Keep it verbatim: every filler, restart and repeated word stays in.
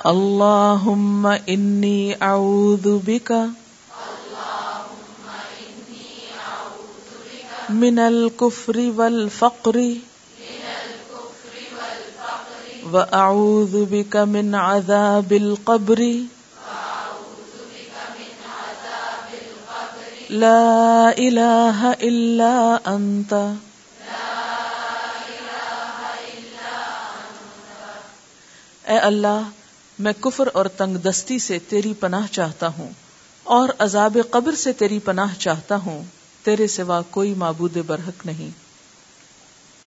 अल्लाहुम्मा इन्नी अऊज़ु बिका मिनल कुफ्रि वल फ़क़्रि व अऊज़ु बिका मिन अज़ाबिल क़ब्रि ला इलाहा इल्ला अंत। ए अल्लाह, मैं कुफ्र और तंगदस्ती से तेरी पनाह चाहता हूँ और अज़ाब क़ब्र से तेरी पनाह चाहता हूँ। तेरे सिवा कोई माबूद बरहक नहीं।